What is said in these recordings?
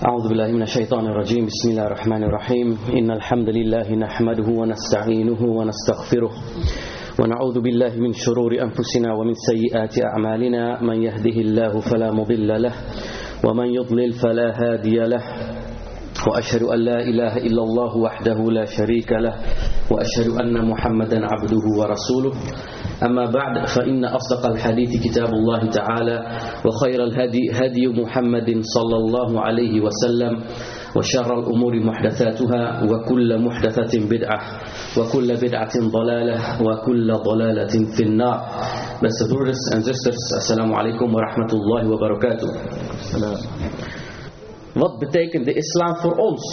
أعوذ بالله من الشيطان الرجيم بسم الله الرحمن الرحيم إن الحمد لله نحمده ونستعينه ونستغفره ونعوذ بالله من شرور أنفسنا ومن سيئات أعمالنا من يهده الله فلا مضل له ومن يضلل فلا هادي له وأشهد أن لا إله إلا الله وحده لا شريك له وأشهد أن محمدا عبده ورسوله أما بعد فإن أصدق الحديث كتاب الله تعالى وخير الهدي هدي محمد صلى الله عليه وسلم وشر الأمور محدثاتها وكل محدثة بدعة وكل بدعة ضلالة وكل ضلالة في النار. Beste broeders en zusters, assalamu alaikum wa rahmatullahi wa barakatuh. Wat betekent de islam voor ons?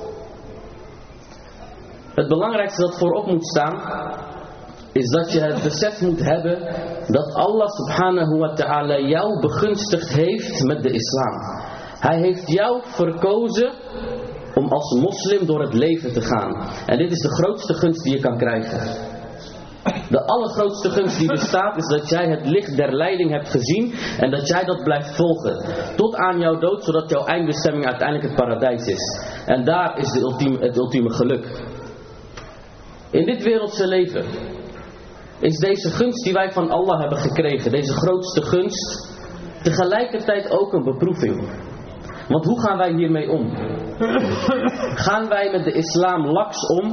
Het belangrijkste dat voorop moet staan is dat je het besef moet hebben dat Allah subhanahu wa ta'ala jou begunstigd heeft met de islam. Hij heeft jou verkozen om als moslim door het leven te gaan. En dit is de grootste gunst die je kan krijgen. De allergrootste gunst die bestaat is dat jij het licht der leiding hebt gezien en dat jij dat blijft volgen. Tot aan jouw dood, zodat jouw eindbestemming uiteindelijk het paradijs is. En daar is het ultieme geluk. In dit wereldse leven is deze gunst die wij van Allah hebben gekregen, deze grootste gunst, tegelijkertijd ook een beproeving. Want hoe gaan wij hiermee om? Gaan wij met de islam laks om?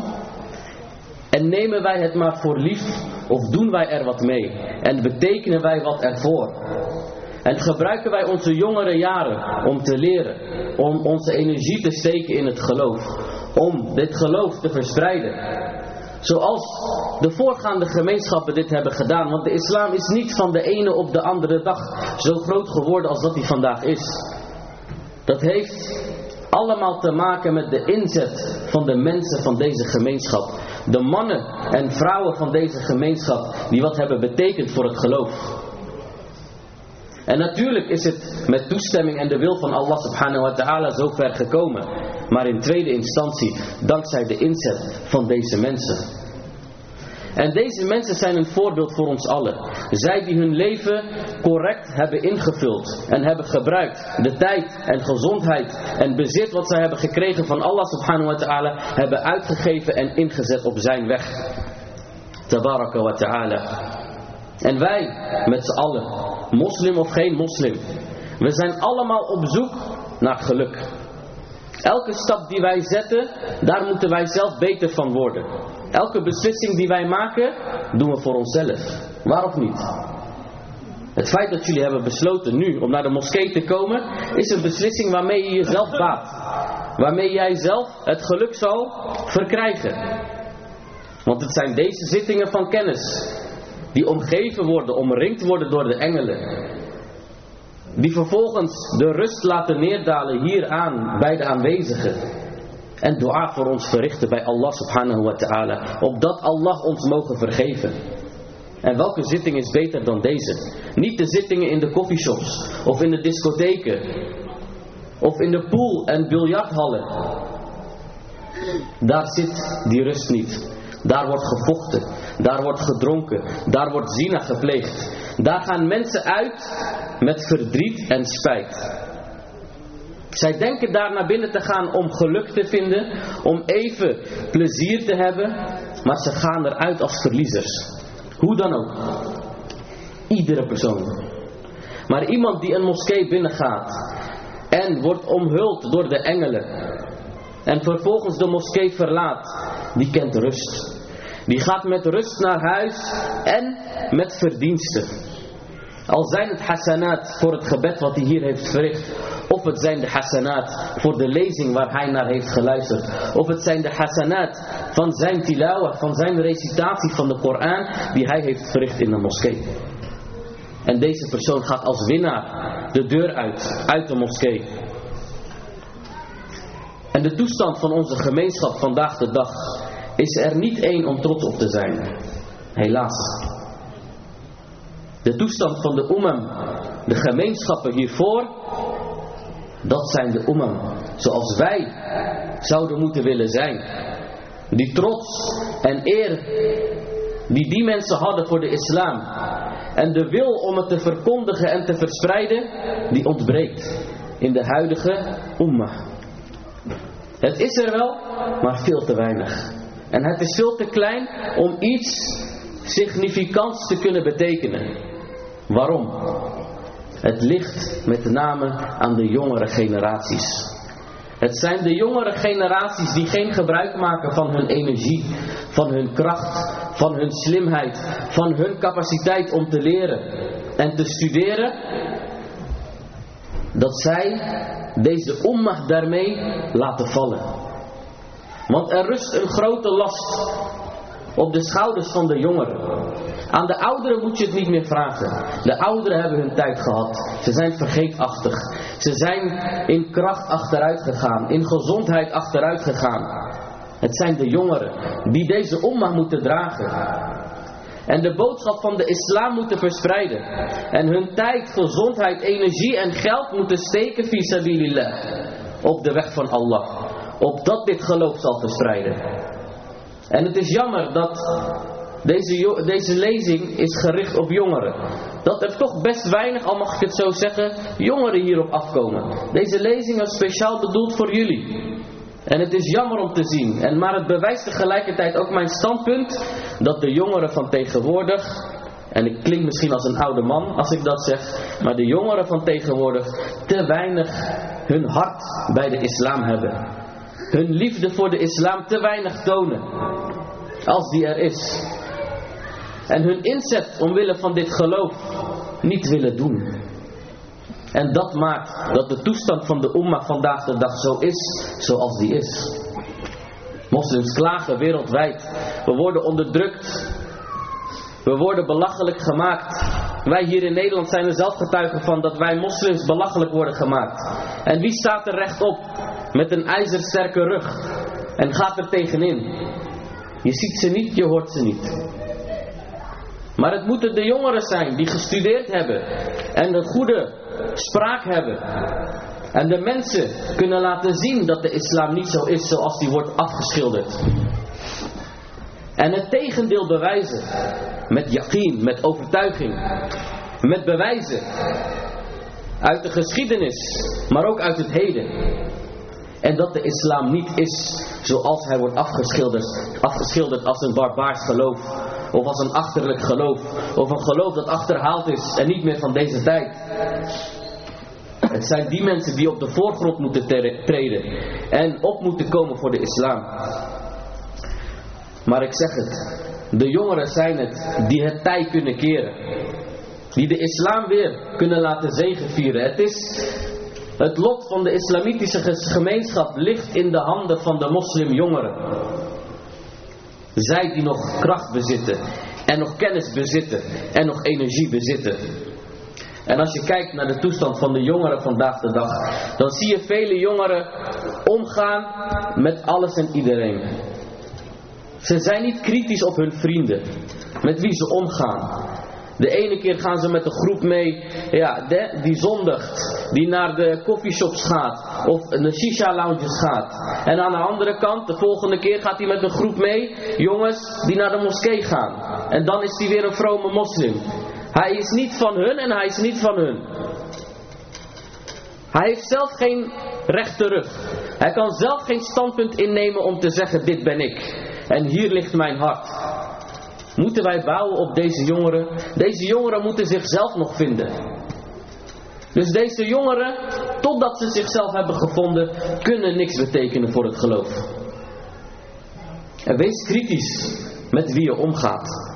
En nemen wij het maar voor lief? Of doen wij er wat mee? En betekenen wij wat ervoor? En gebruiken wij onze jongere jaren om te leren, om onze energie te steken in het geloof, om dit geloof te verspreiden? Zoals de voorgaande gemeenschappen dit hebben gedaan. Want de islam is niet van de ene op de andere dag zo groot geworden als dat hij vandaag is. Dat heeft allemaal te maken met de inzet van de mensen van deze gemeenschap. De mannen en vrouwen van deze gemeenschap die wat hebben betekend voor het geloof. En natuurlijk is het met toestemming en de wil van Allah subhanahu wa ta'ala zo ver gekomen. Maar in tweede instantie dankzij de inzet van deze mensen. En deze mensen zijn een voorbeeld voor ons allen. Zij die hun leven correct hebben ingevuld en hebben gebruikt. De tijd en gezondheid en bezit wat zij hebben gekregen van Allah subhanahu wa ta'ala hebben uitgegeven en ingezet op zijn weg. Tabaraka wa ta'ala. En wij met z'n allen, moslim of geen moslim, we zijn allemaal op zoek naar geluk. Elke stap die wij zetten, daar moeten wij zelf beter van worden. Elke beslissing die wij maken, doen we voor onszelf. Waar of niet? Het feit dat jullie hebben besloten nu om naar de moskee te komen, is een beslissing waarmee je jezelf baat. Waarmee jij zelf het geluk zal verkrijgen. Want het zijn deze zittingen van kennis, die omgeven worden, omringd worden door de engelen. Die vervolgens de rust laten neerdalen hieraan bij de aanwezigen. En dua voor ons verrichten bij Allah subhanahu wa ta'ala. Opdat Allah ons mogen vergeven. En welke zitting is beter dan deze? Niet de zittingen in de coffeeshops. Of in de discotheken. Of in de pool en biljarthallen. Daar zit die rust niet. Daar wordt gevochten. Daar wordt gedronken. Daar wordt zina gepleegd. Daar gaan mensen uit met verdriet en spijt. Zij denken daar naar binnen te gaan om geluk te vinden, om even plezier te hebben, maar ze gaan eruit als verliezers. Hoe dan ook. Iedere persoon. Maar iemand die een moskee binnengaat en wordt omhuld door de engelen en vervolgens de moskee verlaat, die kent rust. Die gaat met rust naar huis en met verdiensten. Al zijn het hasanat voor het gebed wat hij hier heeft verricht. Of het zijn de hasanat voor de lezing waar hij naar heeft geluisterd. Of het zijn de hasanat van zijn tilawa, van zijn recitatie van de Koran die hij heeft verricht in de moskee. En deze persoon gaat als winnaar de deur uit de moskee. En de toestand van onze gemeenschap vandaag de dag is er niet één om trots op te zijn. Helaas. De toestand van de umam, de gemeenschappen hiervoor, dat zijn de umam zoals wij zouden moeten willen zijn. Die trots en eer die mensen hadden voor de islam en de wil om het te verkondigen en te verspreiden, die ontbreekt. in de huidige ummah. Het is er wel, maar veel te weinig. En het is veel te klein om iets significants te kunnen betekenen. Waarom? Het ligt met name aan de jongere generaties. Het zijn de jongere generaties die geen gebruik maken van hun energie, van hun kracht, van hun slimheid, van hun capaciteit om te leren en te studeren. Dat zij deze ummah daarmee laten vallen. Want er rust een grote last op de schouders van de jongeren. Aan de ouderen moet je het niet meer vragen. De ouderen hebben hun tijd gehad. Ze zijn vergeetachtig. Ze zijn in kracht achteruit gegaan. In gezondheid achteruit gegaan. Het zijn de jongeren die deze ummah moeten dragen. En de boodschap van de islam moeten verspreiden. En hun tijd, gezondheid, energie en geld moeten steken fi sabilillah. Op de weg van Allah. Opdat dit geloof zal verspreiden. En het is jammer dat deze lezing is gericht op jongeren. Dat er toch best weinig, al mag ik het zo zeggen, jongeren hierop afkomen. Deze lezing is speciaal bedoeld voor jullie. En het is jammer om te zien. Maar het bewijst tegelijkertijd ook mijn standpunt. Dat de jongeren van tegenwoordig. En ik klink misschien als een oude man als ik dat zeg. Maar de jongeren van tegenwoordig te weinig hun hart bij de islam hebben. Hun liefde voor de islam te weinig tonen. Als die er is. En hun inzet omwille van dit geloof niet willen doen. En dat maakt dat de toestand van de ummah vandaag de dag zo is zoals die is. Moslims klagen wereldwijd. We worden onderdrukt. We worden belachelijk gemaakt. Wij hier in Nederland zijn er zelf getuigen van dat wij moslims belachelijk worden gemaakt. En wie staat er rechtop met een ijzersterke rug en gaat er tegenin? Je ziet ze niet, je hoort ze niet. Maar het moeten de jongeren zijn die gestudeerd hebben en een goede spraak hebben. En de mensen kunnen laten zien dat de islam niet zo is zoals die wordt afgeschilderd. En het tegendeel bewijzen. Met yaqeen, met overtuiging. Met bewijzen. Uit de geschiedenis, maar ook uit het heden. En dat de islam niet is zoals hij wordt afgeschilderd als een barbaars geloof. Of als een achterlijk geloof. Of een geloof dat achterhaald is en niet meer van deze tijd. Het zijn die mensen die op de voorgrond moeten treden. En op moeten komen voor de islam. Maar ik zeg het. De jongeren zijn het die het tij kunnen keren. Die de islam weer kunnen laten zegevieren. Het lot van de islamitische gemeenschap ligt in de handen van de moslimjongeren. Zij die nog kracht bezitten. En nog kennis bezitten. En nog energie bezitten. En als je kijkt naar de toestand van de jongeren vandaag de dag. Dan zie je vele jongeren omgaan met alles en iedereen. Ze zijn niet kritisch op hun vrienden. Met wie ze omgaan. De ene keer gaan ze met een groep mee. Die zondigt. Die naar de coffeeshops gaat. Of de shisha lounges gaat. En aan de andere kant. De volgende keer gaat hij met een groep mee. Jongens die naar de moskee gaan. En dan is hij weer een vrome moslim. Hij is niet van hun en hij is niet van hun. Hij heeft zelf geen rechte rug. Hij kan zelf geen standpunt innemen om te zeggen dit ben ik. En hier ligt mijn hart. Moeten wij bouwen op deze jongeren? Deze jongeren moeten zichzelf nog vinden. Dus deze jongeren, totdat ze zichzelf hebben gevonden, kunnen niks betekenen voor het geloof. En wees kritisch met wie je omgaat.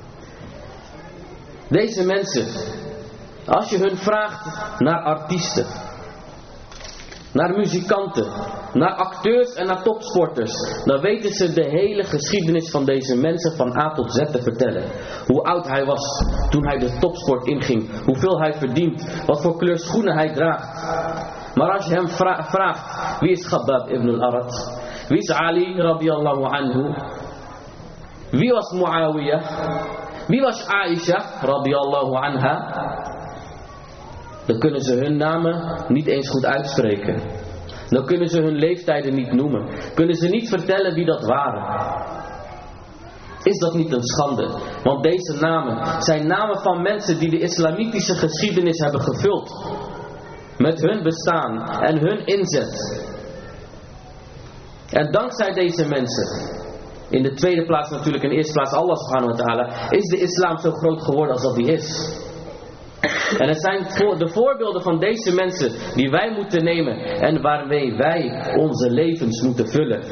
Deze mensen, als je hun vraagt naar artiesten, naar muzikanten, naar acteurs en naar topsporters, dan weten ze de hele geschiedenis van deze mensen van A tot Z te vertellen. Hoe oud hij was toen hij de topsport inging, hoeveel hij verdient, wat voor kleur schoenen hij draagt. Maar als je hem vraagt, wie is Khabbab ibn al-Arat? Wie is Ali radiyallahu anhu? Wie was Muawiyah? Wie was Aisha radiyallahu anha? Dan kunnen ze hun namen niet eens goed uitspreken. Dan kunnen ze hun leeftijden niet noemen. Kunnen ze niet vertellen wie dat waren. Is dat niet een schande? Want deze namen zijn namen van mensen die de islamitische geschiedenis hebben gevuld. met hun bestaan en hun inzet. En dankzij deze mensen, in de tweede plaats natuurlijk, in de eerste plaats Allah subhanahu wa ta'ala, is de islam zo groot geworden als dat die is. En het zijn de voorbeelden van deze mensen die wij moeten nemen en waarmee wij onze levens moeten vullen.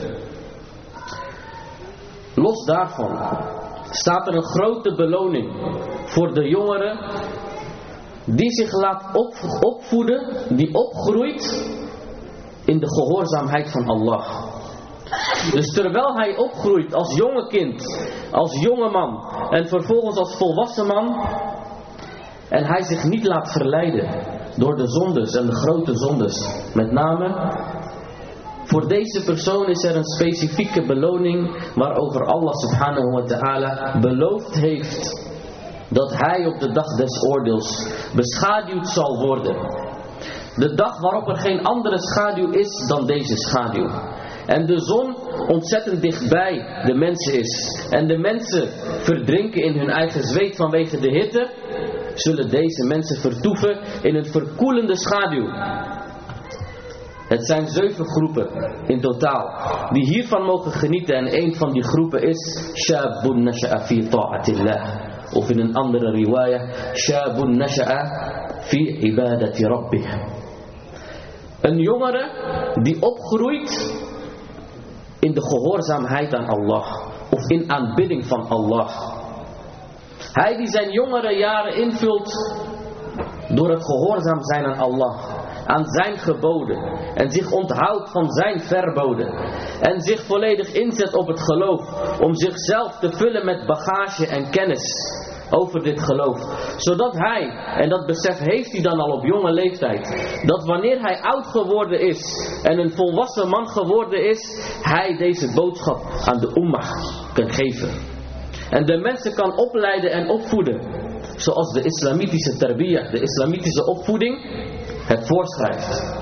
Los daarvan staat er een grote beloning voor de jongeren die zich laat opvoeden, die opgroeit in de gehoorzaamheid van Allah. Dus terwijl hij opgroeit als jonge kind, als jonge man en vervolgens als volwassen man, en hij zich niet laat verleiden door de zondes en de grote zondes, met name, voor deze persoon is er een specifieke beloning waarover Allah subhanahu wa ta'ala beloofd heeft dat hij op de dag des oordeels beschaduwd zal worden. De dag waarop er geen andere schaduw is dan deze schaduw. En de zon ontzettend dichtbij de mensen is. En de mensen verdrinken in hun eigen zweet vanwege de hitte. Zullen deze mensen vertoeven in een verkoelende schaduw. Het zijn 7 groepen in totaal die hiervan mogen genieten. En een van die groepen is Shabun nasha'a fi ta'atillah. Of in een andere riwaya Shabun nasha'a fi ibadati rabbih. Een jongere die opgroeit in de gehoorzaamheid aan Allah. Of in aanbidding van Allah. Hij die zijn jongere jaren invult door het gehoorzaam zijn aan Allah. Aan zijn geboden. En zich onthoudt van zijn verboden. En zich volledig inzet op het geloof. Om zichzelf te vullen met bagage en kennis over dit geloof. Zodat hij, en dat besef heeft hij dan al op jonge leeftijd, dat wanneer hij oud geworden is en een volwassen man geworden is, hij deze boodschap aan de ummah kan geven. En de mensen kan opleiden en opvoeden. Zoals de islamitische tarbiyah, de islamitische opvoeding het voorschrijft.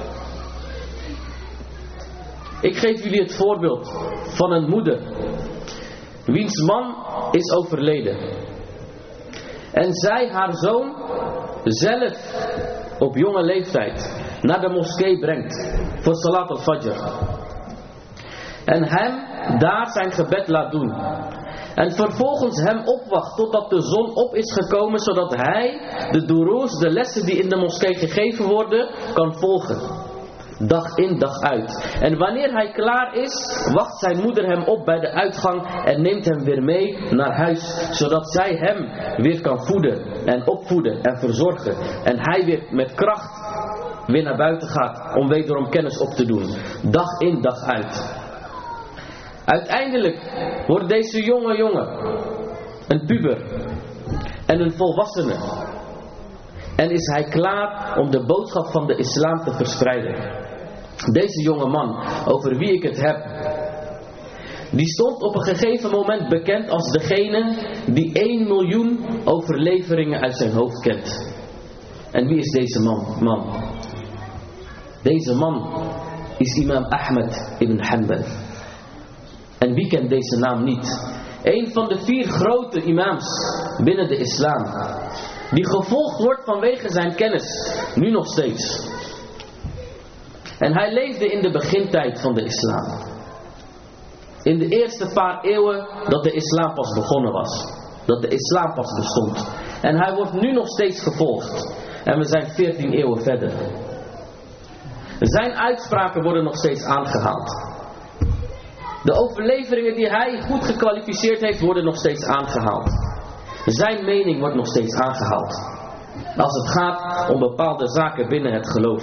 Ik geef jullie het voorbeeld van een moeder wiens man is overleden. En zij haar zoon zelf op jonge leeftijd naar de moskee brengt voor Salat al-Fajr. En hem daar zijn gebed laat doen. En vervolgens hem opwacht totdat de zon op is gekomen, zodat hij de duroes, de lessen die in de moskee gegeven worden, kan volgen. Dag in, dag uit. En wanneer hij klaar is, wacht zijn moeder hem op bij de uitgang en neemt hem weer mee naar huis, zodat zij hem weer kan voeden en opvoeden en verzorgen. En hij weer met kracht weer naar buiten gaat om wederom kennis op te doen. Dag in, dag uit. Uiteindelijk wordt deze jonge jongen een puber en een volwassene. En is hij klaar om de boodschap van de islam te verspreiden. Deze jonge man, over wie ik het heb, die stond op een gegeven moment bekend als degene die 1 miljoen overleveringen uit zijn hoofd kent. En wie is deze man? Deze man is imam Ahmed ibn Hanbal. En wie kent deze naam niet? Een van de 4 grote imams binnen de islam. Die gevolgd wordt vanwege zijn kennis. Nu nog steeds. En hij leefde in de begintijd van de islam. In de eerste paar eeuwen dat de islam pas begonnen was. Dat de islam pas bestond. En hij wordt nu nog steeds gevolgd. En we zijn 14 eeuwen verder. Zijn uitspraken worden nog steeds aangehaald. De overleveringen die hij goed gekwalificeerd heeft worden nog steeds aangehaald. Zijn mening wordt nog steeds aangehaald. Als het gaat om bepaalde zaken binnen het geloof.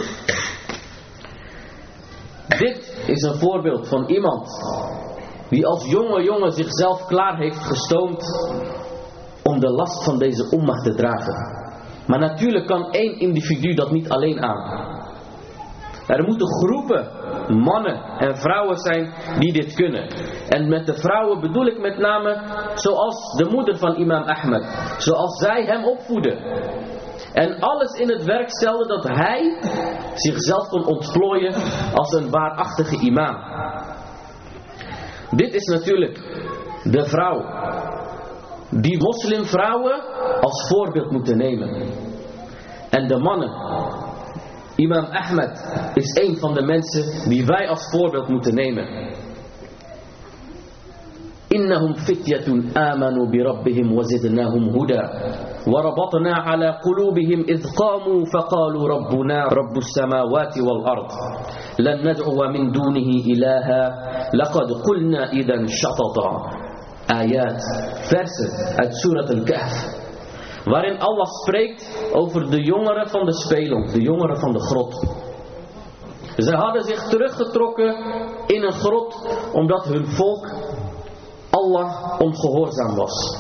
Dit is een voorbeeld van iemand die als jonge jongen zichzelf klaar heeft gestoomd om de last van deze ummah te dragen. Maar natuurlijk kan 1 individu dat niet alleen aan. Er moeten groepen mannen en vrouwen zijn die dit kunnen. En met de vrouwen bedoel ik met name zoals de moeder van imam Ahmed. Zoals zij hem opvoeden. En alles in het werk stelde dat hij zichzelf kon ontplooien als een waarachtige imam. Dit is natuurlijk de vrouw die moslimvrouwen als voorbeeld moeten nemen. En de mannen, Imam Ahmed is een van de mensen die wij als voorbeeld moeten nemen. Innahum fityatun amanu bi rabbihim wa zidnahum huda. وربطنا على قلوبهم إذ قاموا فقالوا ربنا رب السماوات والأرض لن ندعو من دونه إلها لقد قلنا إذا شططا. Ayat, versen uit Surat al-Kahf, waarin Allah spreekt over de jongeren van de spelonk, de jongeren van de grot. Ze hadden zich teruggetrokken in een grot omdat hun volk Allah ongehoorzaam was.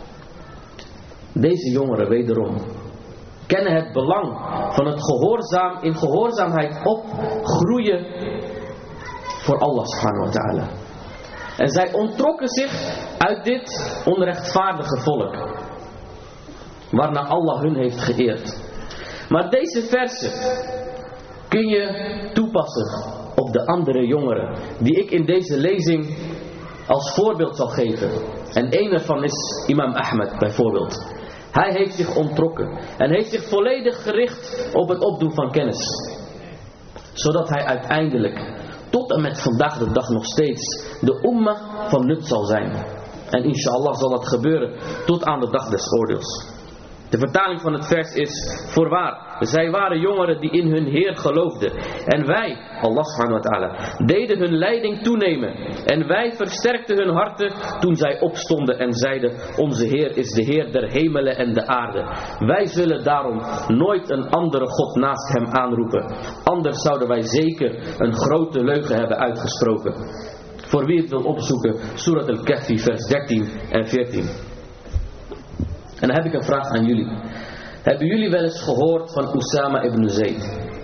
Deze jongeren wederom kennen het belang van het in gehoorzaamheid opgroeien voor Allah subhanahu wa ta'ala. En zij ontrokken zich uit dit onrechtvaardige volk, waarna Allah hun heeft geëerd. Maar deze versen kun je toepassen op de andere jongeren die ik in deze lezing als voorbeeld zal geven. En een ervan is Imam Ahmed bijvoorbeeld. Hij heeft zich ontrokken en heeft zich volledig gericht op het opdoen van kennis. Zodat hij uiteindelijk tot en met vandaag de dag nog steeds de ummah van nut zal zijn. En inshallah zal dat gebeuren tot aan de dag des oordeels. De vertaling van het vers is: voorwaar, zij waren jongeren die in hun Heer geloofden. En wij, Allah subhanahu wa ta'ala, deden hun leiding toenemen. En wij versterkten hun harten toen zij opstonden en zeiden: onze Heer is de Heer der hemelen en de aarde. Wij zullen daarom nooit een andere God naast hem aanroepen. Anders zouden wij zeker een grote leugen hebben uitgesproken. Voor wie het wil opzoeken, Surat al-Kahfi vers 13 en 14. En dan heb ik een vraag aan jullie. Hebben jullie wel eens gehoord van Usama ibn Zayd?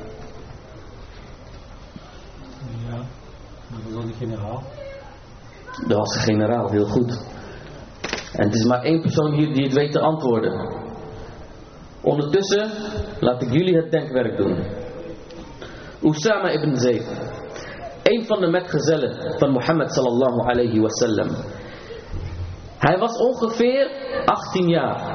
Ja, dat was een generaal. Dat was een generaal, heel goed. En het is maar één persoon hier die het weet te antwoorden. Ondertussen laat ik jullie het denkwerk doen. Usama ibn Zayd, een van de metgezellen van Mohammed sallallahu alayhi wa sallam. Hij was ongeveer 18 jaar.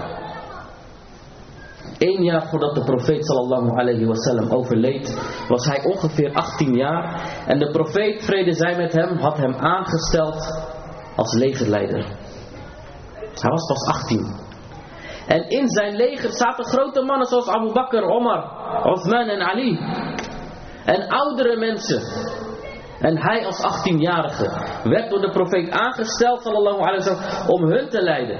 1 jaar voordat de profeet sallallahu alayhi wa sallam overleed, was hij ongeveer 18 jaar. En de profeet, vrede zij met hem, had hem aangesteld als legerleider. Hij was pas 18. En in zijn leger zaten grote mannen zoals Abu Bakr, Omar, Uthman en Ali. En oudere mensen. En hij als 18-jarige werd door de profeet aangesteld sallallahu alayhi wa sallam om hun te leiden.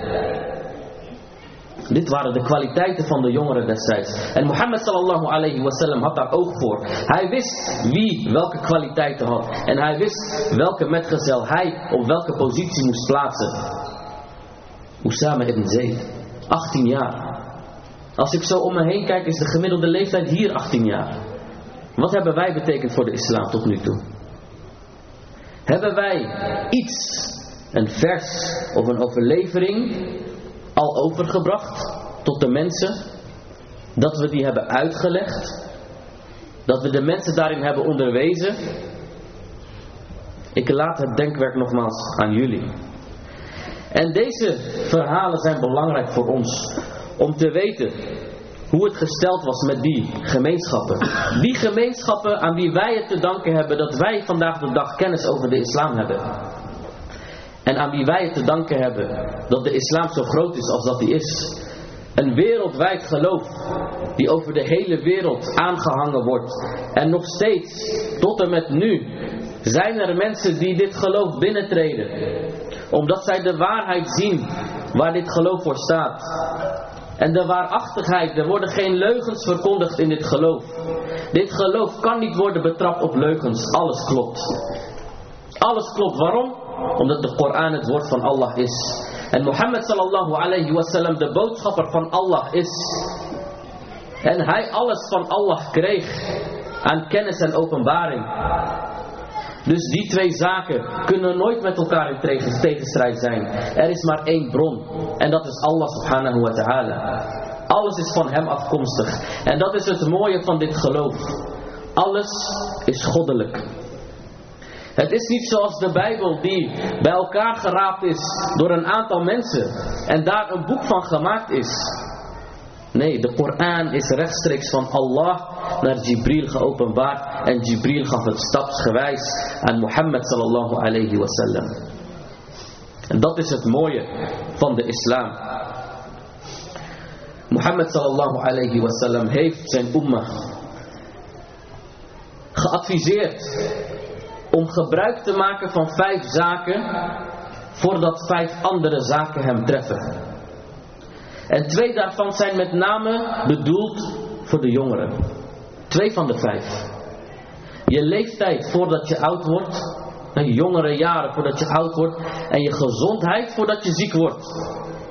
Dit waren de kwaliteiten van de jongeren destijds. En Mohammed sallallahu alayhi wa sallam had daar oog voor. Hij wist wie welke kwaliteiten had. En hij wist welke metgezel hij op welke positie moest plaatsen. Usama ibn Zayd, 18 jaar. Als ik zo om me heen kijk, is de gemiddelde leeftijd hier 18 jaar. Wat hebben wij betekend voor de islam tot nu toe? Hebben wij iets, een vers of een overlevering al overgebracht tot de mensen? Dat we die hebben uitgelegd? Dat we de mensen daarin hebben onderwezen? Ik laat het denkwerk nogmaals aan jullie. En deze verhalen zijn belangrijk voor ons om te weten hoe het gesteld was met die gemeenschappen. Die gemeenschappen aan wie wij het te danken hebben dat wij vandaag de dag kennis over de islam hebben. En aan wie wij het te danken hebben dat de islam zo groot is als dat die is. Een wereldwijd geloof die over de hele wereld aangehangen wordt. En nog steeds, tot en met nu, zijn er mensen die dit geloof binnentreden. Omdat zij de waarheid zien waar dit geloof voor staat. En de waarachtigheid, er worden geen leugens verkondigd in dit geloof. Dit geloof kan niet worden betrapt op leugens, alles klopt. Alles klopt, waarom? Omdat de Koran het woord van Allah is. En Mohammed sallallahu alayhi wa sallam de boodschapper van Allah is. En hij alles van Allah kreeg aan kennis en openbaring. Dus die twee zaken kunnen nooit met elkaar in tegenstrijd zijn. Er is maar één bron. En dat is Allah subhanahu wa ta'ala. Alles is van hem afkomstig. En dat is het mooie van dit geloof. Alles is goddelijk. Het is niet zoals de Bijbel die bij elkaar geraapt is door een aantal mensen. En daar een boek van gemaakt is. Nee, de Koran is rechtstreeks van Allah naar Jibril geopenbaard. En Jibril gaf het stapsgewijs aan Mohammed sallallahu alayhi wasallam. En dat is het mooie van de islam. Mohammed sallallahu alayhi wasallam heeft zijn ummah geadviseerd om gebruik te maken van 5 zaken voordat 5 andere zaken hem treffen. En 2 daarvan zijn met name bedoeld voor de jongeren. 2 van de 5. Je leeftijd voordat je oud wordt, je jongere jaren voordat je oud wordt, en je gezondheid voordat je ziek wordt.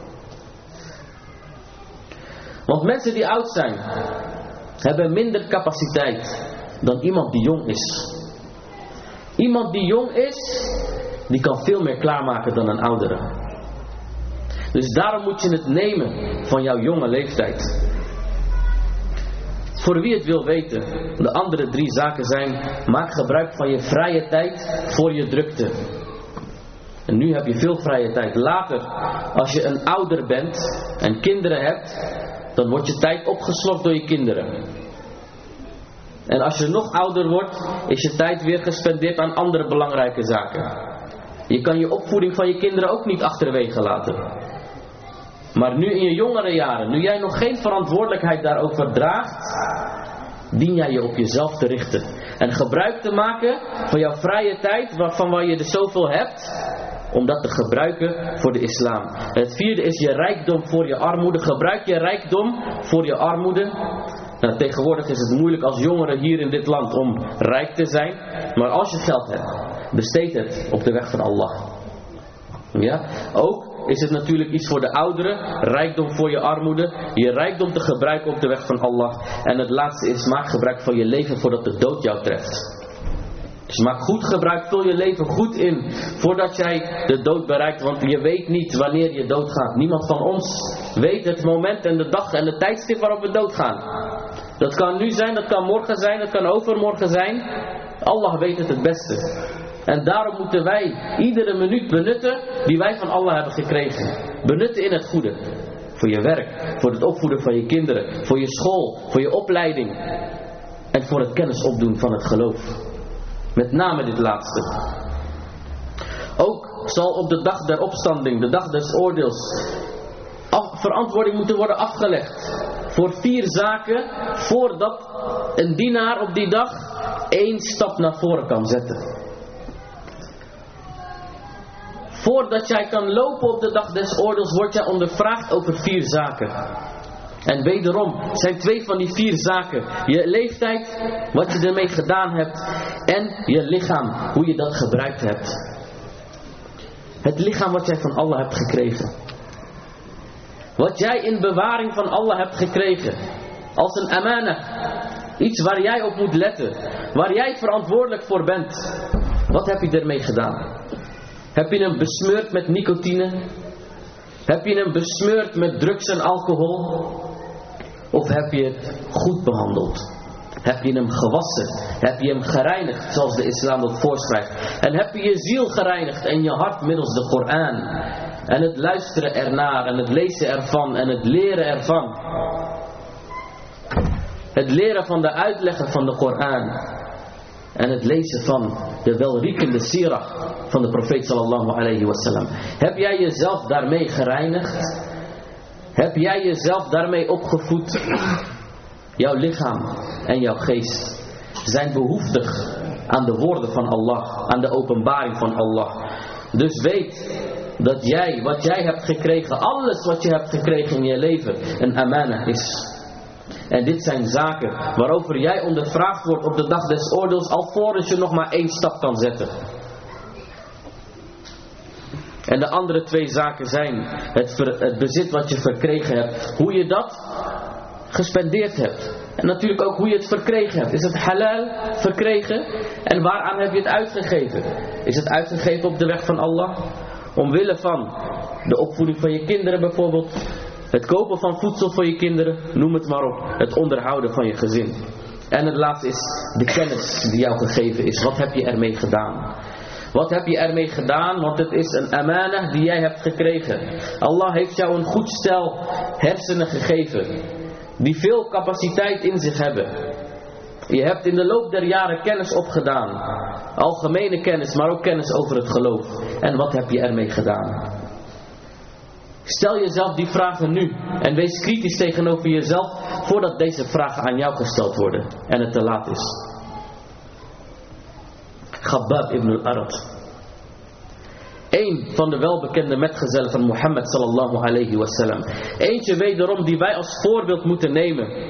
Want mensen die oud zijn, hebben minder capaciteit dan iemand die jong is. Iemand die jong is, die kan veel meer klaarmaken dan een oudere. Dus daarom moet je het nemen van jouw jonge leeftijd. Voor wie het wil weten, de andere 3 zaken zijn: maak gebruik van je vrije tijd voor je drukte. En nu heb je veel vrije tijd. Later, als je een ouder bent en kinderen hebt, dan wordt je tijd opgeslokt door je kinderen. En als je nog ouder wordt, is je tijd weer gespendeerd aan andere belangrijke zaken. Je kan je opvoeding van je kinderen ook niet achterwege laten. Maar nu in je jongere jaren, nu jij nog geen verantwoordelijkheid daarover draagt, dien jij je op jezelf te richten. En gebruik te maken van jouw vrije tijd, waarvan waar je er zoveel hebt, om dat te gebruiken voor de islam. En het 4e is je rijkdom voor je armoede. Gebruik je rijkdom voor je armoede. Nou, tegenwoordig is het moeilijk als jongere hier in dit land om rijk te zijn. Maar als je geld hebt, besteed het op de weg van Allah. Ja? Ook is het natuurlijk iets voor de ouderen. Rijkdom voor je armoede. Je rijkdom te gebruiken op de weg van Allah. En het laatste is, maak gebruik van je leven voordat de dood jou treft. Dus maak goed gebruik, vul je leven goed in voordat jij de dood bereikt. Want je weet niet wanneer je doodgaat. Niemand van ons weet het moment en de dag en de tijdstip waarop we doodgaan. Dat kan nu zijn, dat kan morgen zijn, dat kan overmorgen zijn. Allah weet het beste. En daarom moeten wij iedere minuut benutten die wij van Allah hebben gekregen. Benutten in het goede. Voor je werk, voor het opvoeden van je kinderen, voor je school, voor je opleiding. En voor het kennis opdoen van het geloof. Met name dit laatste. Ook zal op de dag der opstanding, de dag des oordeels, verantwoording moeten worden afgelegd. Voor 4 zaken voordat een dienaar op die dag 1 stap naar voren kan zetten. Voordat jij kan lopen op de dag des oordeels, word jij ondervraagd over 4 zaken. En wederom zijn 2 van die 4 zaken: je leeftijd, wat je ermee gedaan hebt, en je lichaam, hoe je dat gebruikt hebt. Het lichaam wat jij van Allah hebt gekregen. Wat jij in bewaring van Allah hebt gekregen. Als een amana. Iets waar jij op moet letten. Waar jij verantwoordelijk voor bent. Wat heb je ermee gedaan? Heb je hem besmeurd met nicotine? Heb je hem besmeurd met drugs en alcohol? Of heb je het goed behandeld? Heb je hem gewassen? Heb je hem gereinigd zoals de islam dat voorschrijft? En heb je je ziel gereinigd en je hart middels de Koran? En het luisteren ernaar en het lezen ervan en het leren ervan. Het leren van de uitleggen van de Koran. En het lezen van de welriekende sirah van de profeet sallallahu alayhi wasallam. Heb jij jezelf daarmee gereinigd? Heb jij jezelf daarmee opgevoed? Jouw lichaam en jouw geest zijn behoeftig aan de woorden van Allah, aan de openbaring van Allah. Dus weet dat jij, wat jij hebt gekregen, alles wat je hebt gekregen in je leven, een amana is. En dit zijn zaken waarover jij ondervraagd wordt op de dag des oordeels, alvorens je nog maar 1 stap kan zetten. En de andere 2 zaken zijn het bezit wat je verkregen hebt, hoe je dat gespendeerd hebt. En natuurlijk ook hoe je het verkregen hebt. Is het halal verkregen? En waaraan heb je het uitgegeven? Is het uitgegeven op de weg van Allah? Omwille van de opvoeding van je kinderen bijvoorbeeld. Het kopen van voedsel voor je kinderen. Noem het maar op. Het onderhouden van je gezin. En het laatste is de kennis die jou gegeven is. Wat heb je ermee gedaan? Wat heb je ermee gedaan? Want het is een amana die jij hebt gekregen. Allah heeft jou een goed stel hersenen gegeven. die veel capaciteit in zich hebben. Je hebt in de loop der jaren kennis opgedaan. Algemene kennis, maar ook kennis over het geloof. En wat heb je ermee gedaan? Stel jezelf die vragen nu. En wees kritisch tegenover jezelf voordat deze vragen aan jou gesteld worden. En het te laat is. Khabbab ibn al-Arat. Eén van de welbekende metgezellen van Mohammed sallallahu alayhi wasallam. Eentje wederom die wij als voorbeeld moeten nemen.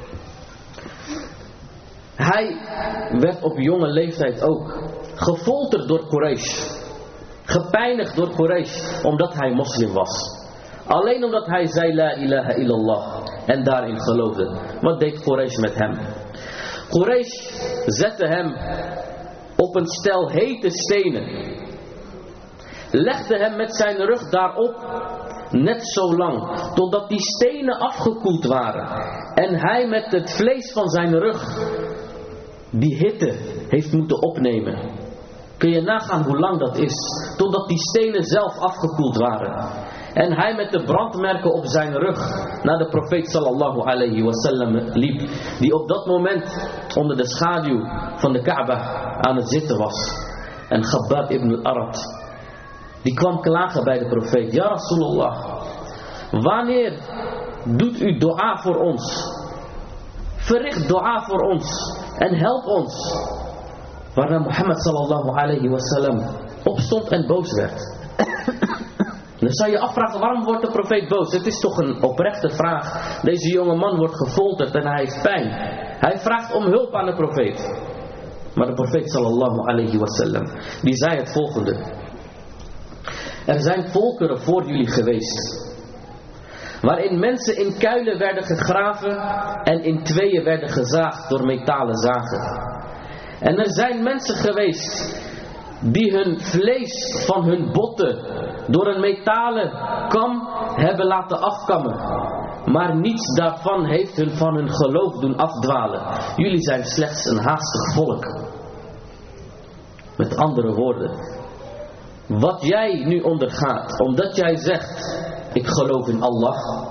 Hij werd op jonge leeftijd ook gefolterd door Quraysh. Gepijnigd door Quraysh omdat hij moslim was. Alleen omdat hij zei la ilaha illallah en daarin geloofde. Wat deed Quraysh met hem? Quraysh zette hem op een stel hete stenen. Legde hem met zijn rug daarop net zo lang, totdat die stenen afgekoeld waren. En hij met het vlees van zijn rug die hitte heeft moeten opnemen. Kun je nagaan hoe lang dat is, totdat die stenen zelf afgekoeld waren. En hij met de brandmerken op zijn rug naar de profeet sallallahu alayhi wasallam liep, die op dat moment onder de schaduw van de Kaaba aan het zitten was. En Khabbab ibn al-Arat, die kwam klagen bij de profeet. Ja Rasulullah, wanneer doet u dua voor ons? Verricht dua voor ons en help ons. Waarna Mohammed sallallahu alayhi wasallam opstond en boos werd. Dan zou je afvragen, waarom wordt de profeet boos? Het is toch een oprechte vraag. Deze jonge man wordt gefolterd en hij heeft pijn. Hij vraagt om hulp aan de profeet. Maar de profeet sallallahu alayhi wasallam, die zei het volgende. Er zijn volkeren voor jullie geweest, waarin mensen in kuilen werden gegraven en in tweeën werden gezaagd door metalen zagen. En er zijn mensen geweest die hun vlees van hun botten door een metalen kam hebben laten afkammen. Maar niets daarvan heeft hun van hun geloof doen afdwalen. Jullie zijn slechts een haastig volk. Met andere woorden, wat jij nu ondergaat, omdat jij zegt, ik geloof in Allah.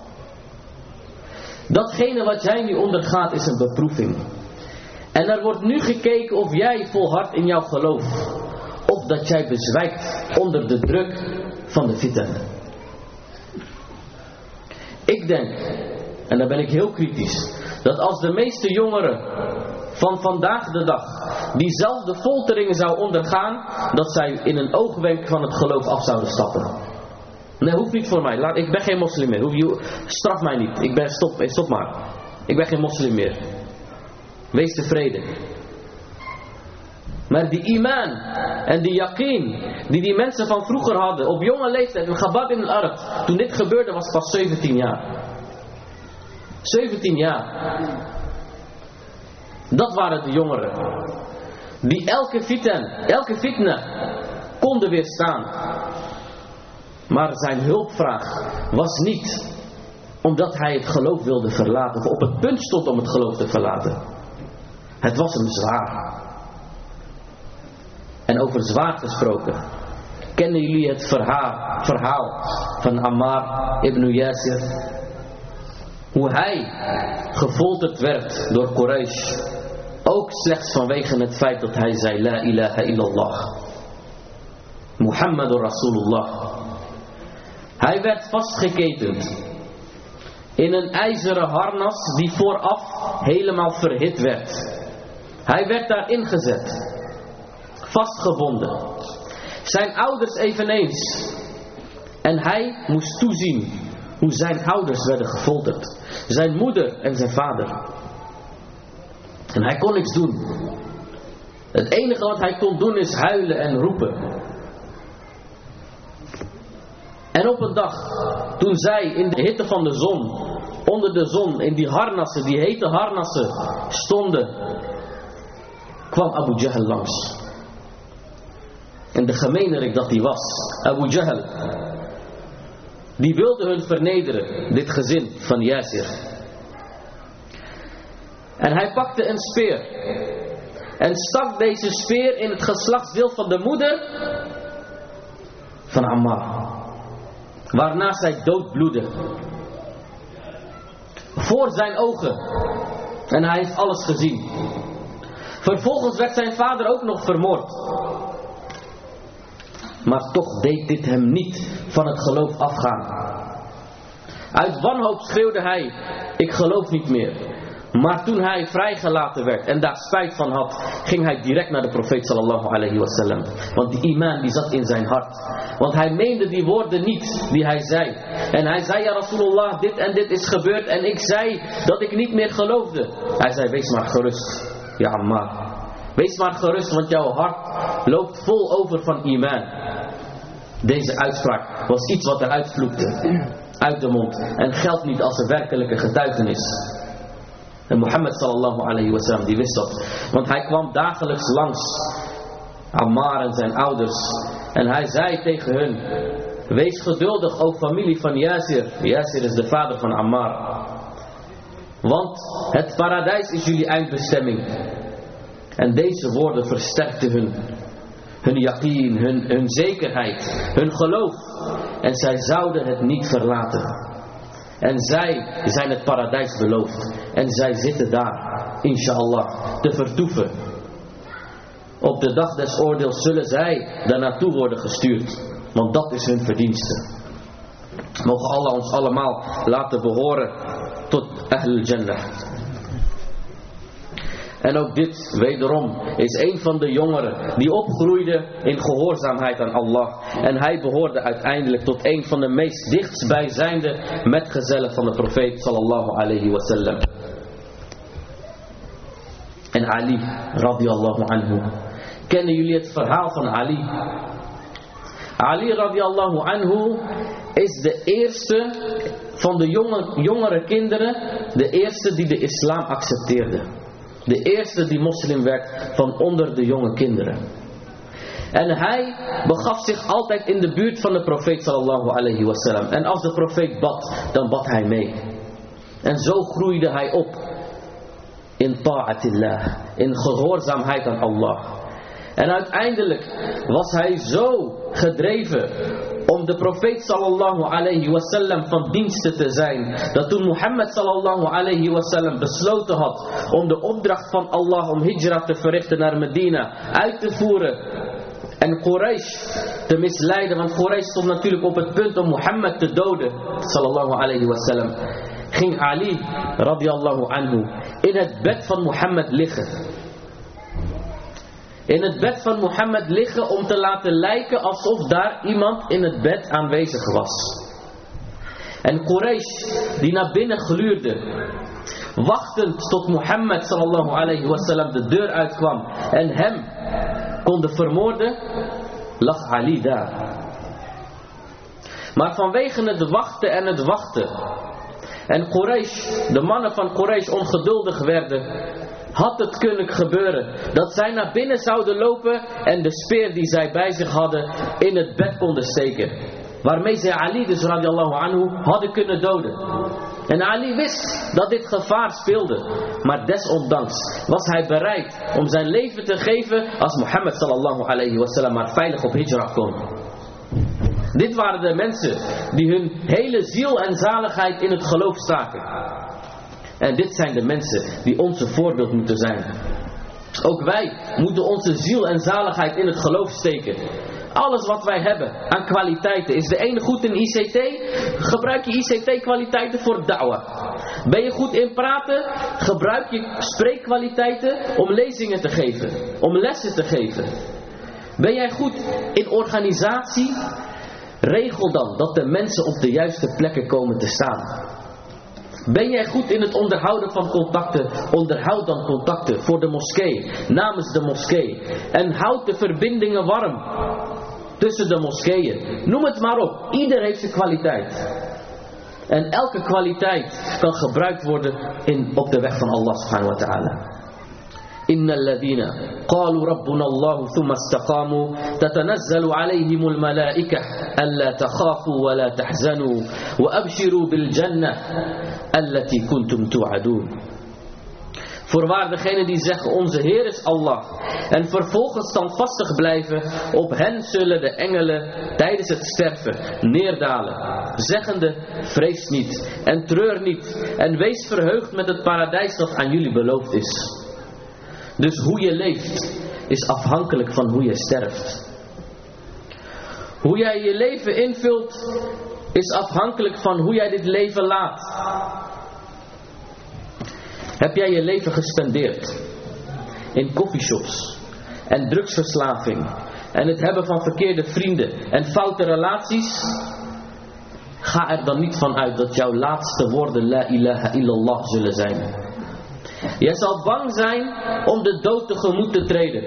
Datgene wat jij nu ondergaat is een beproeving. En er wordt nu gekeken of jij volhardt in jouw geloof. Of dat jij bezwijkt onder de druk van de fitan. Ik denk, en daar ben ik heel kritisch, dat als de meeste jongeren van vandaag de dag diezelfde folteringen zou ondergaan, dat zij in een oogwenk van het geloof af zouden stappen. Nee, hoeft niet voor mij. Ik ben geen moslim meer. Straf mij niet. Stop maar. Ik ben geen moslim meer. Wees tevreden. Maar die iman en die yaqeen die mensen van vroeger hadden op jonge leeftijd, en Khabbab ibn al-Arat, toen dit gebeurde was pas 17 jaar. 17 jaar. Dat waren de jongeren die elke fitna konden weerstaan. Maar zijn hulpvraag was niet omdat hij het geloof wilde verlaten of op het punt stond om het geloof te verlaten. Het was hem zwaar. En over zwaar gesproken, kennen jullie het verhaal van Ammar ibn Yasir? Hoe hij gefolterd werd door Quraysh, ook slechts vanwege het feit dat hij zei la ilaha illallah, Muhammadur Rasulullah. Hij werd vastgeketend in een ijzeren harnas die vooraf helemaal verhit werd. Hij werd daarin gezet, vastgebonden. Zijn ouders eveneens. En hij moest toezien hoe zijn ouders werden gefolterd. Zijn moeder en zijn vader. En hij kon niks doen. Het enige wat hij kon doen is huilen en roepen. En op een dag, toen zij in de hitte van de zon, onder de zon, in die harnassen, die hete harnassen stonden, kwam Abu Jahl langs. En de gemeenerik dat hij was, Abu Jahl, die wilde hun vernederen, dit gezin van Yasir. En hij pakte een speer en stak deze speer in het geslachtsdeel van de moeder van Ammar, waarna zij doodbloedde. Voor zijn ogen. En hij heeft alles gezien. Vervolgens werd zijn vader ook nog vermoord. Maar toch deed dit hem niet van het geloof afgaan. Uit wanhoop schreeuwde hij: ik geloof niet meer. Maar toen hij vrijgelaten werd en daar spijt van had, ging hij direct naar de profeet sallallahu alayhi wasallam. Want die iman die zat in zijn hart. Want hij meende die woorden niet die hij zei. En hij zei: ja Rasulullah, dit en dit is gebeurd en ik zei dat ik niet meer geloofde. Hij zei: wees maar gerust, ja Ammar. Wees maar gerust, want jouw hart loopt vol over van iman. Deze uitspraak was iets wat eruit vloekte. Uit de mond. En geldt niet als een werkelijke getuigenis. En Mohammed sallallahu alayhi wa sallam die wist dat. Want hij kwam dagelijks langs Ammar en zijn ouders. En hij zei tegen hun: wees geduldig, o familie van Yasir. Yasir is de vader van Ammar. Want het paradijs is jullie eindbestemming. En deze woorden versterkten hun yaqeen, hun zekerheid, hun geloof. En zij zouden het niet verlaten. En zij zijn het paradijs beloofd. En zij zitten daar, inshallah, te vertoeven. Op de dag des oordeels zullen zij daar naartoe worden gestuurd. Want dat is hun verdienste. Mogen Allah ons allemaal laten behoren tot Ahlul Jannah. En ook dit, wederom, is een van de jongeren die opgroeide in gehoorzaamheid aan Allah. En hij behoorde uiteindelijk tot een van de meest dichtstbijzijnde metgezellen van de profeet sallallahu alayhi wa sallam. En Ali, radiyallahu anhu. Kennen jullie het verhaal van Ali? Ali, radiyallahu anhu, is de eerste van de jongere kinderen, de eerste die de islam accepteerde. De eerste die moslim werd van onder de jonge kinderen. En hij begaf zich altijd in de buurt van de profeet sallallahu alayhi wa sallam. En als de profeet bad, dan bad hij mee. En zo groeide hij op. In ta'atillah. In gehoorzaamheid aan Allah. En uiteindelijk was hij zo gedreven om de profeet sallallahu alayhi wa sallam van diensten te zijn, dat toen Mohammed sallallahu alayhi wa sallam besloten had om de opdracht van Allah om hijra te verrichten naar Medina uit te voeren en Quraysh te misleiden, want Quraysh stond natuurlijk op het punt om Mohammed te doden sallallahu alayhi wa sallam, ging Ali radiyallahu anhu in het bed van Mohammed liggen. In het bed van Mohammed liggen om te laten lijken alsof daar iemand in het bed aanwezig was. En Quraysh die naar binnen gluurde, wachtend tot Mohammed sallallahu alayhi wa sallam de deur uitkwam en hem konden vermoorden, lag Ali daar. Maar vanwege het wachten en het wachten en Quraysh, de mannen van Quraysh ongeduldig werden, had het kunnen gebeuren dat zij naar binnen zouden lopen en de speer die zij bij zich hadden in het bed konden steken. Waarmee zij Ali dus radiallahu anhu hadden kunnen doden. En Ali wist dat dit gevaar speelde. Maar desondanks was hij bereid om zijn leven te geven als Mohammed sallallahu alayhi wa sallam maar veilig op hijra kon. Dit waren de mensen die hun hele ziel en zaligheid in het geloof staken. En dit zijn de mensen die onze voorbeeld moeten zijn. Ook wij moeten onze ziel en zaligheid in het geloof steken. Alles wat wij hebben aan kwaliteiten. Is de ene goed in ICT? Gebruik je ICT kwaliteiten voor da'wah. Ben je goed in praten? Gebruik je spreekkwaliteiten om lezingen te geven. Om lessen te geven. Ben jij goed in organisatie? Regel dan dat de mensen op de juiste plekken komen te staan. Ben jij goed in het onderhouden van contacten? Onderhoud dan contacten voor de moskee, namens de moskee. En houd de verbindingen warm tussen de moskeeën. Noem het maar op. Ieder heeft zijn kwaliteit. En elke kwaliteit kan gebruikt worden op de weg van Allah subhanahu wa ta'ala. إن الذين قالوا ربنا الله ثم استقاموا تتنزل عليهم الملائكة ألا تخافوا ولا تحزنوا وأبشروا بالجنة التي كنتم توعدون. Voorwaar degenen die zeggen onze Heer is Allah en vervolgens standvastig blijven, op hen zullen de engelen tijdens het sterven neerdalen, zeggende vrees niet en treur niet en wees verheugd met het paradijs dat aan jullie beloofd is. Dus hoe je leeft is afhankelijk van hoe je sterft. Hoe jij je leven invult is afhankelijk van hoe jij dit leven laat. Heb jij je leven gespendeerd in coffeeshops en drugsverslaving en het hebben van verkeerde vrienden en foute relaties? Ga er dan niet van uit dat jouw laatste woorden la ilaha illallah zullen zijn. Jij zal bang zijn om de dood tegemoet te treden.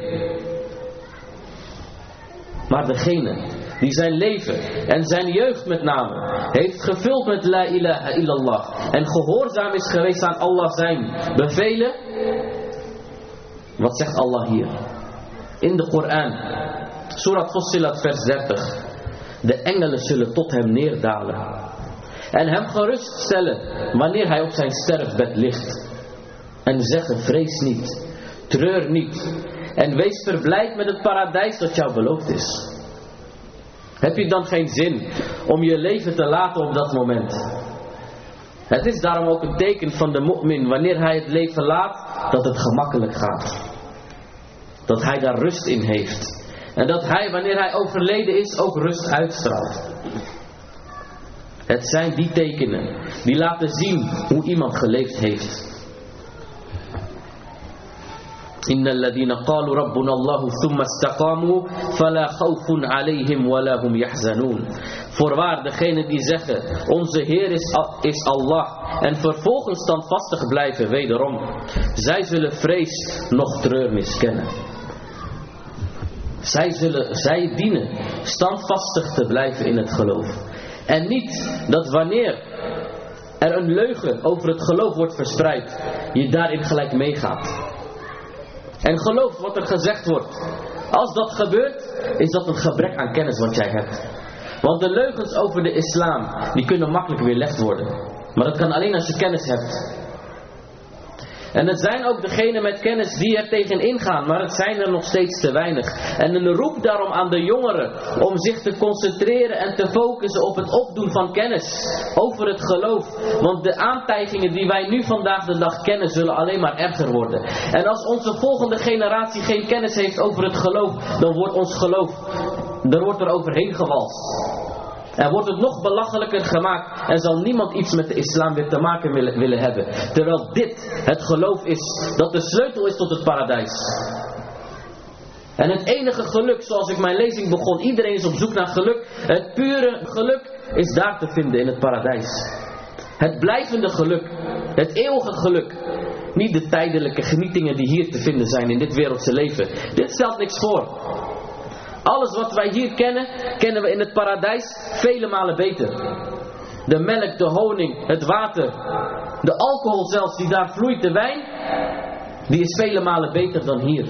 Maar degene die zijn leven en zijn jeugd met name heeft gevuld met la ilaha illallah en gehoorzaam is geweest aan Allah zijn bevelen. Wat zegt Allah hier? In de Koran, Surat Fussilat vers 30. De engelen zullen tot hem neerdalen en hem geruststellen wanneer hij op zijn sterfbed ligt. En zeggen vrees niet, treur niet en wees verblijd met het paradijs dat jou beloofd is. Heb je dan geen zin om je leven te laten op dat moment? Het is daarom ook een teken van de mu'min wanneer hij het leven laat, dat het gemakkelijk gaat. Dat hij daar rust in heeft. En dat hij wanneer hij overleden is ook rust uitstraalt. Het zijn die tekenen die laten zien hoe iemand geleefd heeft. Inna alladhina qalu rabbuna Allahu thumma istaqamu fala khawfun alayhim wala hum yahzanun. Voorwaar degenen die zeggen onze Heer is Allah en vervolgens standvastig blijven wederom, zij zullen vrees noch treurnis kennen. Zij dienen standvastig te blijven in het geloof. En niet dat wanneer er een leugen over het geloof wordt verspreid, je daarin gelijk meegaat. En gelooft wat er gezegd wordt. Als dat gebeurt, is dat een gebrek aan kennis wat jij hebt. Want de leugens over de islam, die kunnen makkelijk weerlegd worden. Maar dat kan alleen als je kennis hebt. En het zijn ook degenen met kennis die er tegen ingaan, maar het zijn er nog steeds te weinig. En een roep daarom aan de jongeren om zich te concentreren en te focussen op het opdoen van kennis over het geloof. Want de aantijgingen die wij nu vandaag de dag kennen zullen alleen maar erger worden. En als onze volgende generatie geen kennis heeft over het geloof, dan wordt ons geloof, er wordt er overheen gewalst. En wordt het nog belachelijker gemaakt en zal niemand iets met de islam weer te maken willen hebben. Terwijl dit het geloof is dat de sleutel is tot het paradijs. En het enige geluk, zoals ik mijn lezing begon, iedereen is op zoek naar geluk. Het pure geluk is daar te vinden in het paradijs. Het blijvende geluk, het eeuwige geluk. Niet de tijdelijke genietingen die hier te vinden zijn in dit wereldse leven. Dit stelt niks voor. Alles wat wij hier kennen, kennen we in het paradijs vele malen beter. De melk, de honing, het water, de alcohol zelfs die daar vloeit, de wijn, die is vele malen beter dan hier.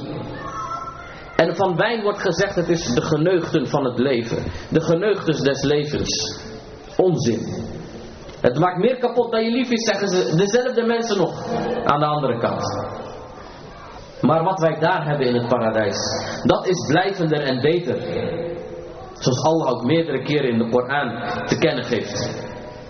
En van wijn wordt gezegd, het is de geneugten van het leven. De geneugtes des levens. Onzin. Het maakt meer kapot dan je lief is, zeggen ze dezelfde mensen nog aan de andere kant. Maar wat wij daar hebben in het paradijs, dat is blijvender en beter. Zoals Allah ook meerdere keren in de Koran te kennen geeft.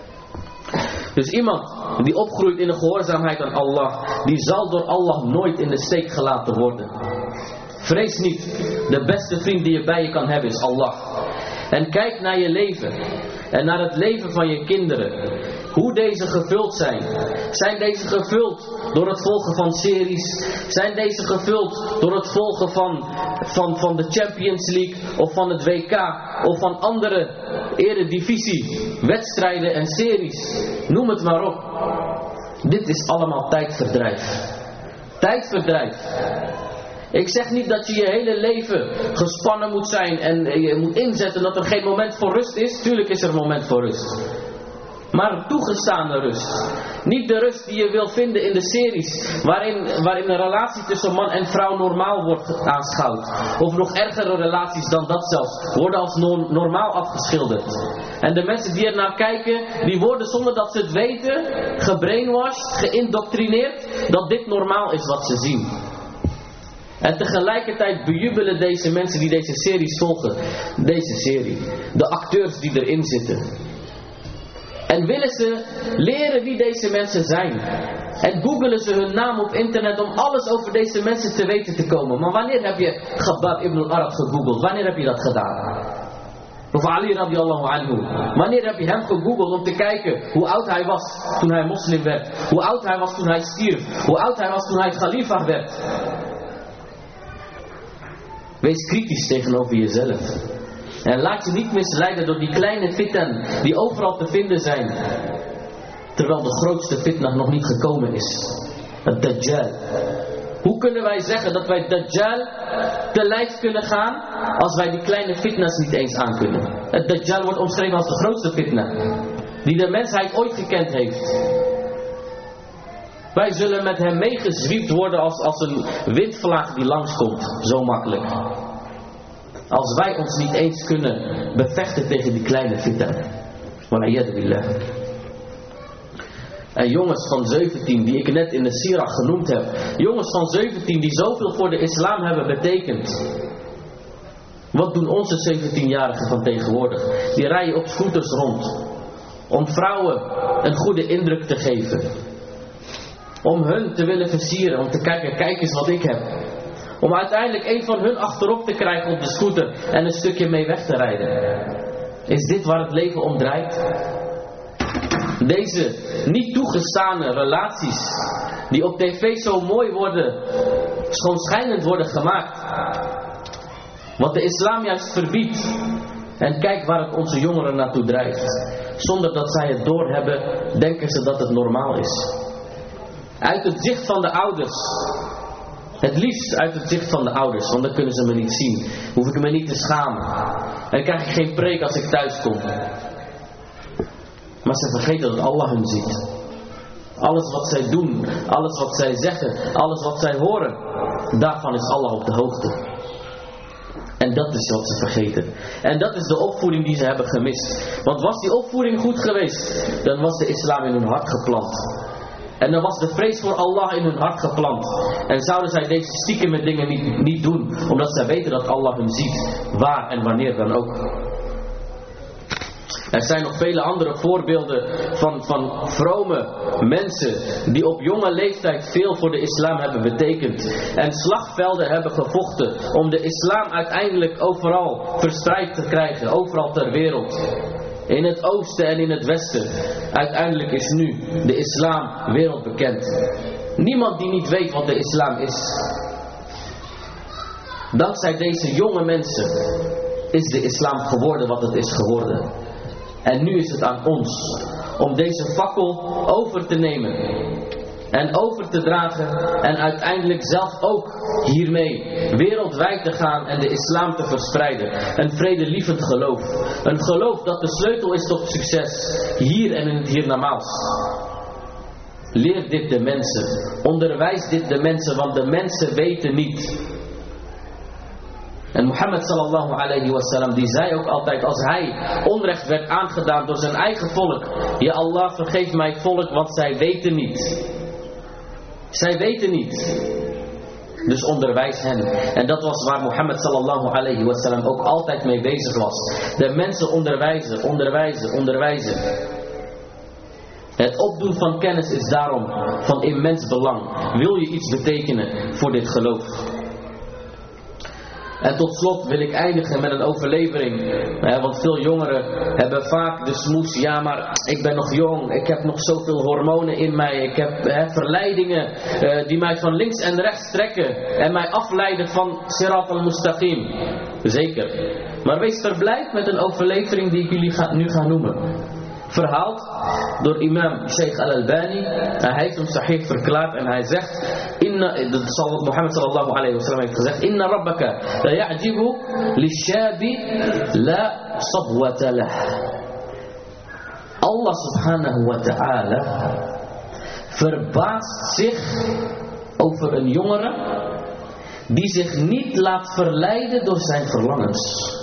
Dus iemand die opgroeit in de gehoorzaamheid aan Allah, die zal door Allah nooit in de steek gelaten worden. Vrees niet, de beste vriend die je bij je kan hebben is Allah. En kijk naar je leven en naar het leven van je kinderen. Hoe deze gevuld zijn. Zijn deze gevuld door het volgen van series? Zijn deze gevuld door het volgen van de Champions League of van het WK of van andere eredivisie, wedstrijden en series? Noem het maar op. Dit is allemaal tijdverdrijf. Tijdverdrijf. Ik zeg niet dat je je hele leven gespannen moet zijn en je moet inzetten dat er geen moment voor rust is. Tuurlijk is er een moment voor rust. Maar toegestane rust. Niet de rust die je wil vinden in de series. Waarin een relatie tussen man en vrouw normaal wordt aanschouwd. Of nog ergere relaties dan dat zelfs. Worden als normaal afgeschilderd. En de mensen die er naar kijken. Die worden zonder dat ze het weten. Gebrainwashed, geïndoctrineerd. Dat dit normaal is wat ze zien. En tegelijkertijd bejubelen deze mensen die deze series volgen. Deze serie. De acteurs die erin zitten. En willen ze leren wie deze mensen zijn. En googelen ze hun naam op internet om alles over deze mensen te weten te komen. Maar wanneer heb je Khabbab ibn al-Arab gegoogeld? Wanneer heb je dat gedaan? Of Ali radiallahu anhu. Wanneer heb je hem gegoogeld om te kijken hoe oud hij was toen hij moslim werd? Hoe oud hij was toen hij stierf? Hoe oud hij was toen hij khalifa werd? Wees kritisch tegenover jezelf. En laat je niet misleiden door die kleine fitan die overal te vinden zijn. Terwijl de grootste fitna nog niet gekomen is. Het Dajjal. Hoe kunnen wij zeggen dat wij Dajjal te lijf kunnen gaan als wij die kleine fitna's niet eens aankunnen? Het Dajjal wordt omschreven als de grootste fitna die de mensheid ooit gekend heeft. Wij zullen met hem meegezwiept worden als een windvlaag die langskomt. Zo makkelijk. Als wij ons niet eens kunnen bevechten tegen die kleine fitna. Wal'iyadu billah. En jongens van 17 die ik net in de sirah genoemd heb. Jongens van 17 die zoveel voor de islam hebben betekend. Wat doen onze 17-jarigen van tegenwoordig? Die rijden op scooters rond. Om vrouwen een goede indruk te geven. Om hun te willen versieren. Om te kijken, kijk eens wat ik heb. Om uiteindelijk een van hun achterop te krijgen op de scooter. En een stukje mee weg te rijden. Is dit waar het leven om draait? Deze niet toegestane relaties. Die op tv zo mooi worden. Schoonschijnend worden gemaakt. Wat de islam juist verbiedt. En kijk waar het onze jongeren naartoe drijft. Zonder dat zij het doorhebben. Denken ze dat het normaal is. Uit het zicht van de ouders. Het liefst uit het zicht van de ouders. Want dan kunnen ze me niet zien. Hoef ik me niet te schamen. En krijg ik geen preek als ik thuis kom. Maar ze vergeten dat Allah hun ziet. Alles wat zij doen. Alles wat zij zeggen. Alles wat zij horen. Daarvan is Allah op de hoogte. En dat is wat ze vergeten. En dat is de opvoeding die ze hebben gemist. Want was die opvoeding goed geweest. Dan was de islam in hun hart geplant. En dan was de vrees voor Allah in hun hart geplant. En zouden zij deze stiekeme dingen niet doen. Omdat zij weten dat Allah hun ziet. Waar en wanneer dan ook. Er zijn nog vele andere voorbeelden van vrome mensen. Die op jonge leeftijd veel voor de islam hebben betekend. En slagvelden hebben gevochten. Om de islam uiteindelijk overal verspreid te krijgen. Overal ter wereld. In het oosten en in het westen. Uiteindelijk is nu de islam wereldbekend. Niemand die niet weet wat de islam is. Dankzij deze jonge mensen is de islam geworden wat het is geworden. En nu is het aan ons om deze fakkel over te nemen. En over te dragen. En uiteindelijk zelf ook hiermee wereldwijd te gaan en de islam te verspreiden. Een vredelievend geloof. Een geloof dat de sleutel is tot succes. Hier en in het hiernamaals. Leer dit de mensen. Onderwijs dit de mensen, want de mensen weten niet. En Mohammed sallallahu alayhi wa sallam die zei ook altijd als hij onrecht werd aangedaan door zijn eigen volk. Ja Allah vergeef mijn volk want zij weten niet. Zij weten niet. Dus onderwijs hen. En dat was waar Mohammed sallallahu alayhi wa sallam ook altijd mee bezig was. De mensen onderwijzen, onderwijzen, onderwijzen. Het opdoen van kennis is daarom van immens belang. Wil je iets betekenen voor dit geloof? En tot slot wil ik eindigen met een overlevering. Want veel jongeren hebben vaak de smoes. Ja, maar ik ben nog jong. Ik heb nog zoveel hormonen in mij. Ik heb verleidingen die mij van links en rechts trekken. En mij afleiden van Sirat al-Mustaqim. Zeker. Maar wees verblijd met een overlevering die ik jullie nu ga noemen. Verhaald door imam Sheikh al-Albani. Hij heeft hem sahih verklaard en hij zegt... Mohammed sallallahu alayhi wa sallam heeft gezegd... Inna rabbaka la ya'jibu lishabi la sabwata lah. Allah subhanahu wa ta'ala verbaast zich over een jongere die zich niet laat verleiden door zijn verlangens.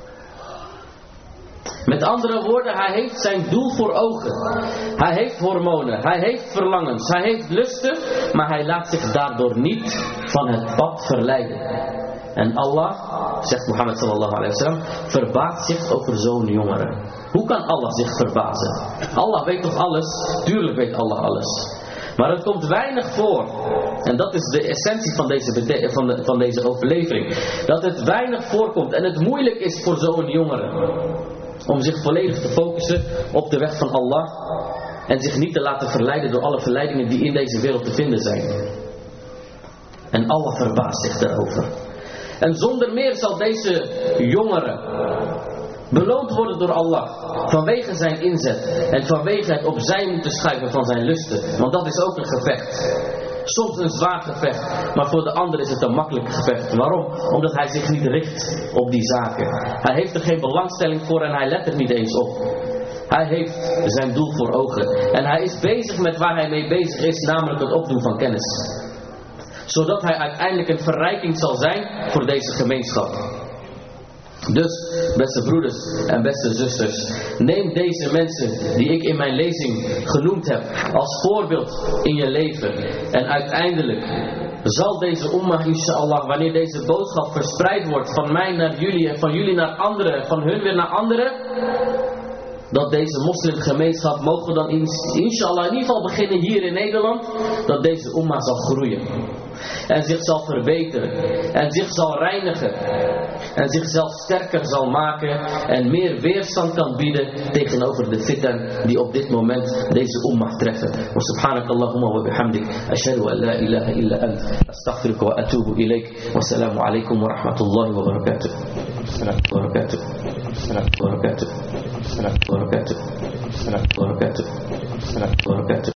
Met andere woorden, hij heeft zijn doel voor ogen. Hij heeft hormonen, hij heeft verlangens, hij heeft lusten, maar hij laat zich daardoor niet van het pad verleiden. En Allah, zegt Mohammed sallallahu alayhi wa sallam, verbaast zich over zo'n jongere. Hoe kan Allah zich verbazen? Allah weet toch alles? Tuurlijk weet Allah alles. Maar het komt weinig voor. En dat is de essentie van deze overlevering. Dat het weinig voorkomt en het moeilijk is voor zo'n jongere om zich volledig te focussen op de weg van Allah en zich niet te laten verleiden door alle verleidingen die in deze wereld te vinden zijn. En Allah verbaast zich daarover. En zonder meer zal deze jongere beloond worden door Allah vanwege zijn inzet en vanwege het opzij moeten schuiven van zijn lusten. Want dat is ook een gevecht. Soms een zwaar gevecht, maar voor de ander is het een makkelijk gevecht. Waarom? Omdat hij zich niet richt op die zaken. Hij heeft er geen belangstelling voor en hij let er niet eens op. Hij heeft zijn doel voor ogen. En hij is bezig met waar hij mee bezig is, namelijk het opdoen van kennis. Zodat hij uiteindelijk een verrijking zal zijn voor deze gemeenschap. Dus, beste broeders en beste zusters, neem deze mensen die ik in mijn lezing genoemd heb als voorbeeld in je leven. En uiteindelijk zal deze ummah, inshallah, wanneer deze boodschap verspreid wordt van mij naar jullie en van jullie naar anderen, van hun weer naar anderen, dat deze moslimgemeenschap, mogen we dan inshallah in ieder geval beginnen hier in Nederland, dat deze ummah zal groeien. En zich zal verbeteren. En zich zal reinigen. En zichzelf sterker zal maken. En meer weerstand kan bieden tegenover de fitan die op dit moment deze ummah treffen. Wa subhanakallahumma wa bihamdik. Ashhadu an la ilaha illa ant. Astaghfiruka wa atubu ilayk. Wassalamu alaikum wa rahmatullahi wa barakatuh. Wa barakatuh. Wa barakatuh. Wa barakatuh. Wa barakatuh. Wa barakatuh.